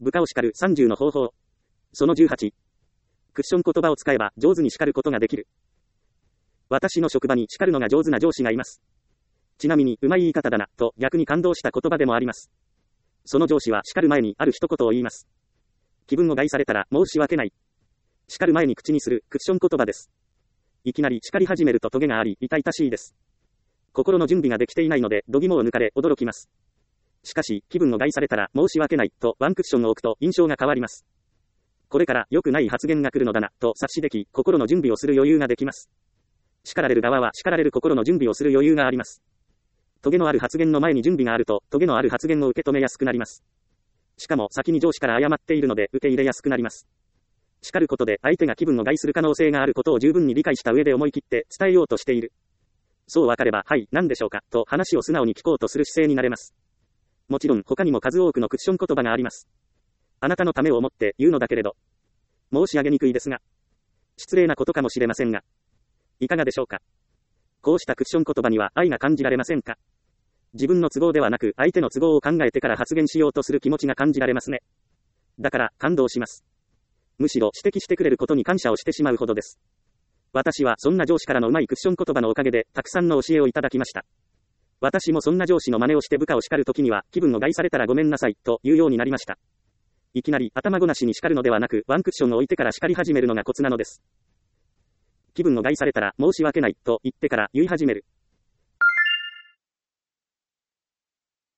部下を叱る30の方法。その18。クッション言葉を使えば上手に叱ることができる。私の職場に叱るのが上手な上司がいます。ちなみに、うまい言い方だな、と逆に感動した言葉でもあります。その上司は叱る前にある一言を言います。気分を害されたら申し訳ない。叱る前に口にするクッション言葉です。いきなり叱り始めるとトゲがあり、痛々しいです。心の準備ができていないので、度肝を抜かれ驚きます。しかし、気分を害されたら申し訳ない、とワンクッションを置くと印象が変わります。これから良くない発言が来るのだな、と察しでき、心の準備をする余裕ができます。叱られる側は叱られる心の準備をする余裕があります。トゲのある発言の前に準備があると、トゲのある発言を受け止めやすくなります。しかも先に上司から謝っているので受け入れやすくなります。叱ることで相手が気分を害する可能性があることを十分に理解した上で思い切って伝えようとしている。そうわかれば、はい、何でしょうか、と話を素直に聞こうとする姿勢になれます。もちろん他にも数多くのクッション言葉があります。あなたのためを思って言うのだけれど、申し上げにくいですが、失礼なことかもしれませんが、いかがでしょうか。こうしたクッション言葉には愛が感じられませんか。自分の都合ではなく相手の都合を考えてから発言しようとする気持ちが感じられますね。だから感動します。むしろ指摘してくれることに感謝をしてしまうほどです。私はそんな上司からのうまいクッション言葉のおかげでたくさんの教えをいただきました。私もそんな上司の真似をして部下を叱るときには気分を害されたらごめんなさいと言うようになりました。いきなり頭ごなしに叱るのではなくワンクッションを置いてから叱り始めるのがコツなのです。気分を害されたら申し訳ないと言ってから言い始める。